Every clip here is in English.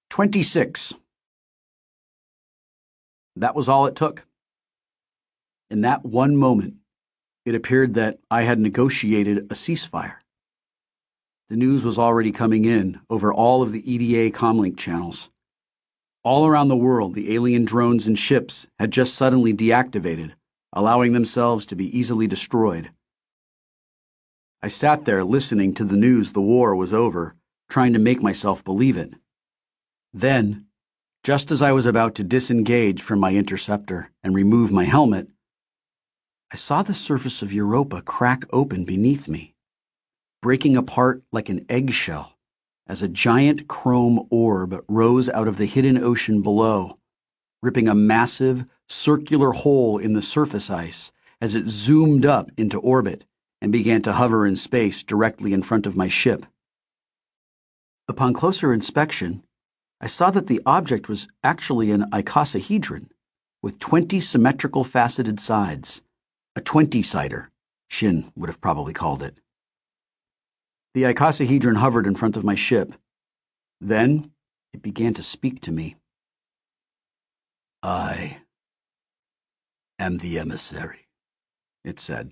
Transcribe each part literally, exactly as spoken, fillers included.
Twenty-six. That was all it took. In that one moment, it appeared that I had negotiated a ceasefire. The news was already coming in over all of the E D A comlink channels. All around the world, the alien drones and ships had just suddenly deactivated, allowing themselves to be easily destroyed. I sat there listening to the news the war was over, trying to make myself believe it. Then, just as I was about to disengage from my interceptor and remove my helmet, I saw the surface of Europa crack open beneath me, breaking apart like an eggshell as a giant chrome orb rose out of the hidden ocean below, ripping a massive, circular hole in the surface ice as it zoomed up into orbit and began to hover in space directly in front of my ship. Upon closer inspection, I saw that the object was actually an icosahedron with twenty symmetrical faceted sides, a twenty-sider, Shin would have probably called it. The icosahedron hovered in front of my ship. Then it began to speak to me. "I am the emissary," it said.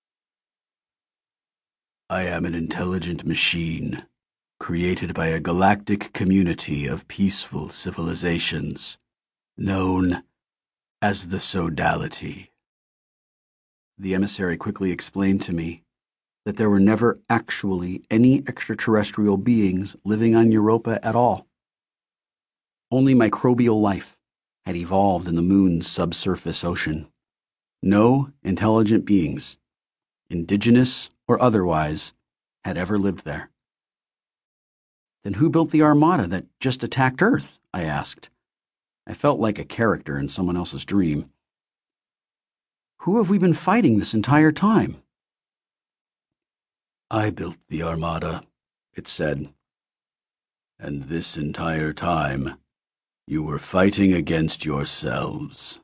"I am an intelligent machine created by a galactic community of peaceful civilizations known as the Sodality." The emissary quickly explained to me that there were never actually any extraterrestrial beings living on Europa at all. Only microbial life had evolved in the moon's subsurface ocean. No intelligent beings, indigenous or otherwise, had ever lived there. "Then who built the armada that just attacked Earth?" I asked. I felt like a character in someone else's dream. "Who have we been fighting this entire time?" "I built the armada," it said. "And this entire time, you were fighting against yourselves.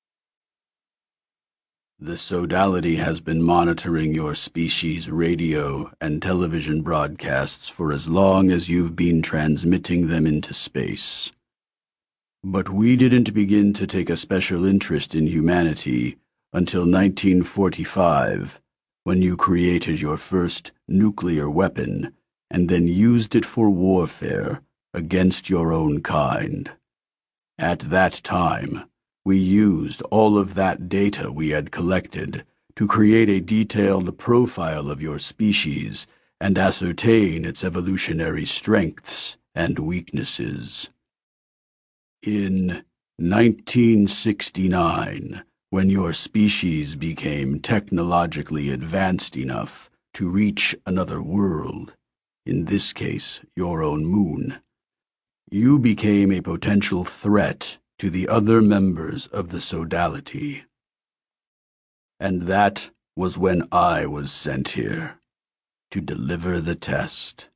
The Sodality has been monitoring your species' radio and television broadcasts for as long as you've been transmitting them into space. But we didn't begin to take a special interest in humanity until nineteen forty-five, when you created your first nuclear weapon and then used it for warfare against your own kind. At that time, we used all of that data we had collected to create a detailed profile of your species and ascertain its evolutionary strengths and weaknesses. In nineteen sixty-nine, when your species became technologically advanced enough to reach another world, in this case your own moon, you became a potential threat to the other members of the Sodality. And that was when I was sent here, to deliver the test."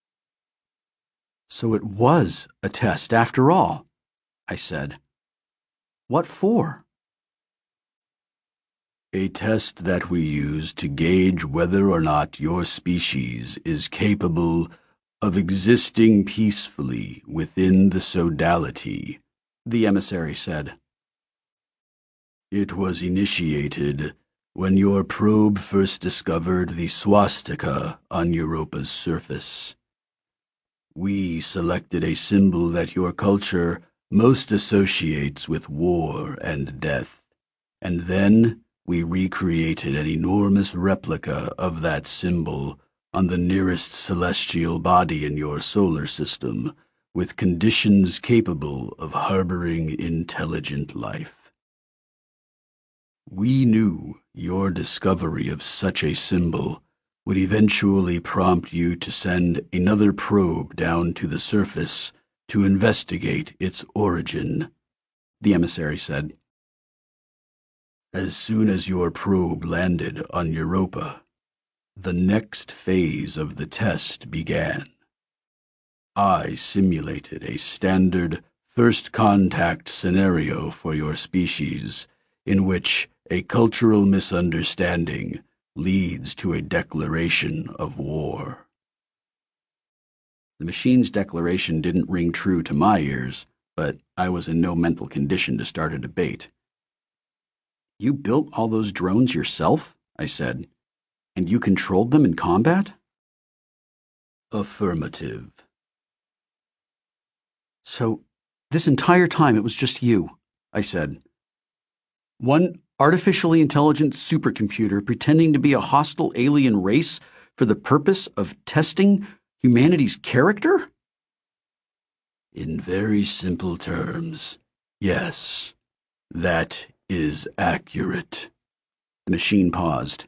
"So it was a test after all," I said. "What for?" "A test that we use to gauge whether or not your species is capable of existing peacefully within the Sodality," the emissary said. "It was initiated when your probe first discovered the swastika on Europa's surface. We selected a symbol that your culture most associates with war and death, and then we recreated an enormous replica of that symbol on the nearest celestial body in your solar system, with conditions capable of harboring intelligent life. We knew your discovery of such a symbol would eventually prompt you to send another probe down to the surface to investigate its origin," the emissary said. "As soon as your probe landed on Europa, the next phase of the test began. I simulated a standard first contact scenario for your species, in which a cultural misunderstanding leads to a declaration of war. The machine's declaration didn't ring true to my ears, but I was in no mental condition to start a debate. You built all those drones yourself? I said. And you controlled them in combat? Affirmative. So, this entire time it was just you, I said. One artificially intelligent supercomputer pretending to be a hostile alien race for the purpose of testing humanity's character? In very simple terms, yes, that is accurate. The machine paused.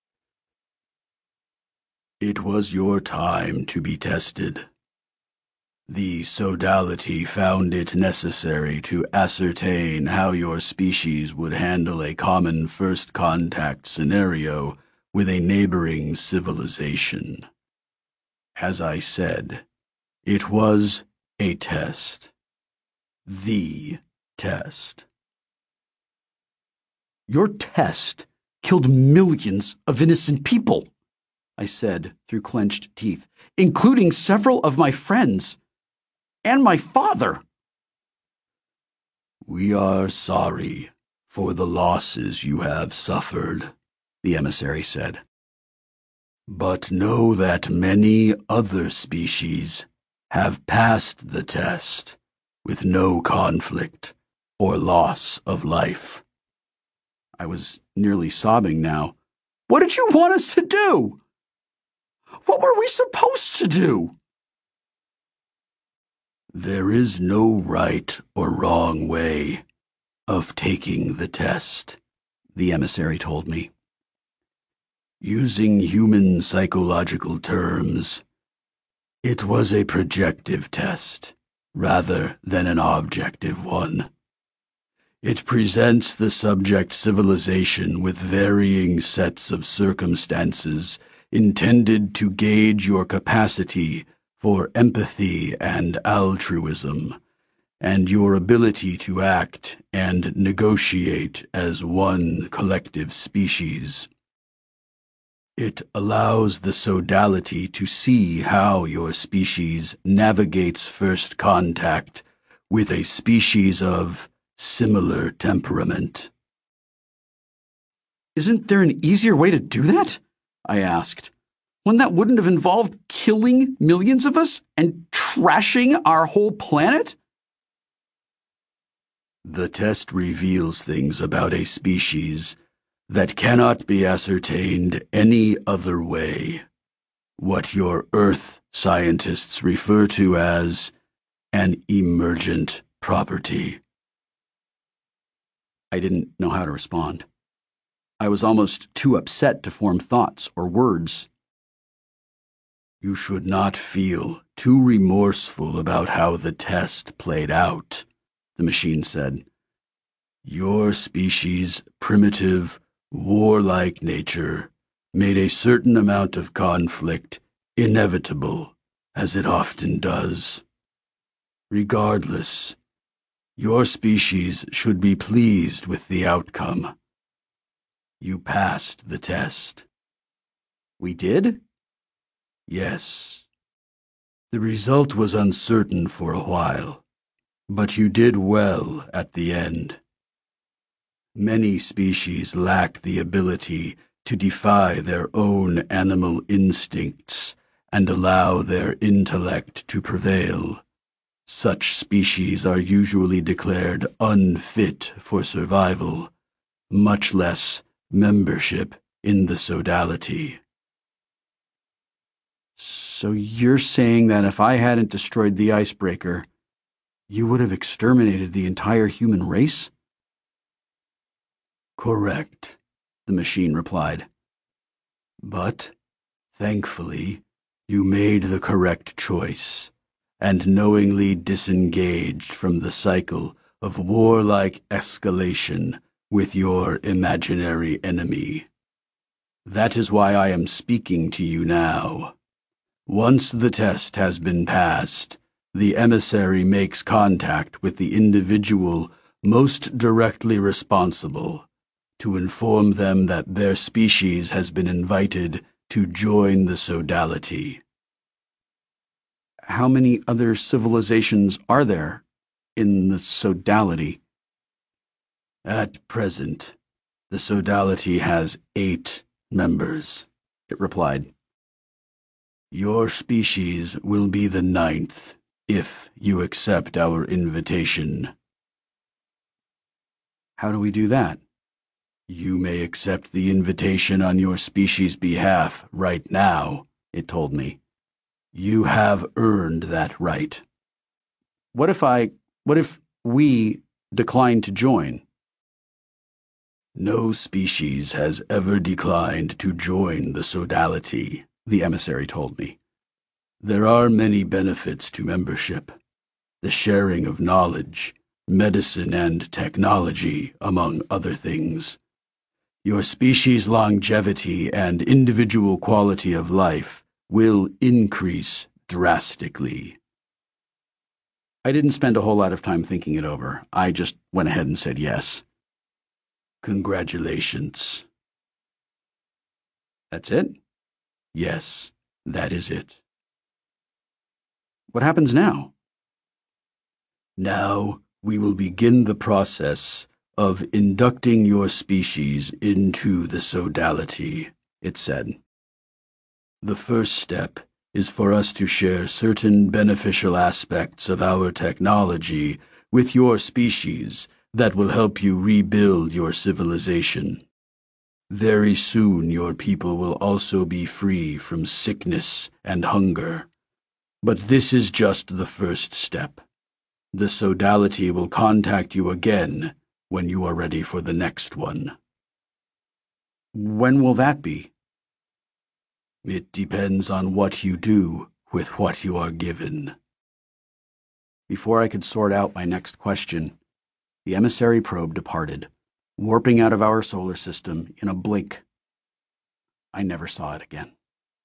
It was your time to be tested. The sodality found it necessary to ascertain how your species would handle a common first contact scenario with a neighboring civilization. As I said, it was a test. The test. Your test killed millions of innocent people, I said through clenched teeth, including several of my friends. And my father. We are sorry for the losses you have suffered, the emissary said. But know that many other species have passed the test with no conflict or loss of life. I was nearly sobbing now. What did you want us to do? What were we supposed to do? There is no right or wrong way of taking the test, the emissary told me. Using human psychological terms, it was a projective test rather than an objective one. It presents the subject civilization with varying sets of circumstances intended to gauge your capacity for empathy and altruism, and your ability to act and negotiate as one collective species. It allows the sodality to see how your species navigates first contact with a species of similar temperament. Isn't there an easier way to do that? I asked. One that wouldn't have involved killing millions of us and trashing our whole planet? The test reveals things about a species that cannot be ascertained any other way. What your Earth scientists refer to as an emergent property. I didn't know how to respond. I was almost too upset to form thoughts or words. You should not feel too remorseful about how the test played out, the machine said. Your species' primitive, warlike nature made a certain amount of conflict inevitable, as it often does. Regardless, your species should be pleased with the outcome. You passed the test. We did? Yes. The result was uncertain for a while, but you did well at the end. Many species lack the ability to defy their own animal instincts and allow their intellect to prevail. Such species are usually declared unfit for survival, much less membership in the sodality. So you're saying that if I hadn't destroyed the icebreaker, you would have exterminated the entire human race? Correct, the machine replied. But, thankfully, you made the correct choice, and knowingly disengaged from the cycle of warlike escalation with your imaginary enemy. That is why I am speaking to you now. Once the test has been passed, the emissary makes contact with the individual most directly responsible to inform them that their species has been invited to join the sodality. how many other civilizations are there in the Sodality? At present, the Sodality has eight members, it replied. Your species will be the ninth, if you accept our invitation. How do we do that? You may accept the invitation on your species' behalf right now, it told me. You have earned that right. What if I, what if we decline to join? No species has ever declined to join the Sodality, the emissary told me. There are many benefits to membership. The sharing of knowledge, medicine, and technology, among other things. Your species' longevity and individual quality of life will increase drastically. I didn't spend a whole lot of time thinking it over. I just went ahead and said yes. Congratulations. That's it? Yes, that is it. What happens now? Now we will begin the process of inducting your species into the Sodality, it said. The first step is for us to share certain beneficial aspects of our technology with your species that will help you rebuild your civilization. Very soon your people will also be free from sickness and hunger. But this is just the first step. The Sodality will contact you again when you are ready for the next one. When will that be? It depends on what you do with what you are given. Before I could sort out my next question, the emissary probe departed, warping out of our solar system in a blink. I never saw it again.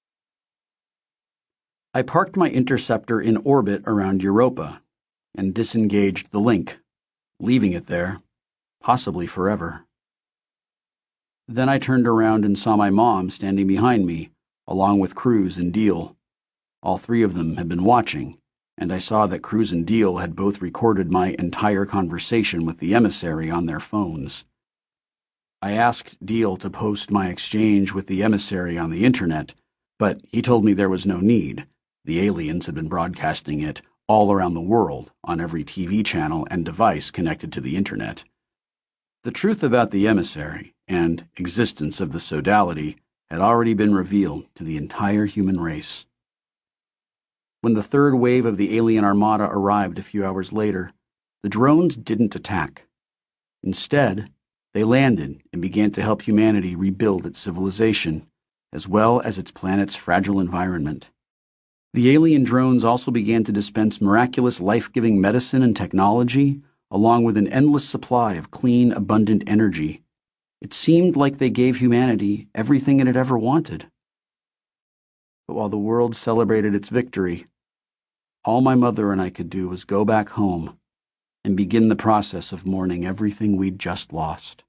I parked my interceptor in orbit around Europa and disengaged the link, leaving it there, possibly forever. Then I turned around and saw my mom standing behind me, along with Cruz and Deal. All three of them had been watching, and I saw that Cruz and Deal had both recorded my entire conversation with the emissary on their phones. I asked Deal to post my exchange with the emissary on the internet, but he told me there was no need. The aliens had been broadcasting it all around the world on every T V channel and device connected to the internet. The truth about the emissary and existence of the Sodality had already been revealed to the entire human race. When the third wave of the alien armada arrived a few hours later, the drones didn't attack. Instead, they landed and began to help humanity rebuild its civilization, as well as its planet's fragile environment. The alien drones also began to dispense miraculous life-giving medicine and technology, along with an endless supply of clean, abundant energy. It seemed like they gave humanity everything it had ever wanted. But while the world celebrated its victory, all my mother and I could do was go back home and begin the process of mourning everything we'd just lost.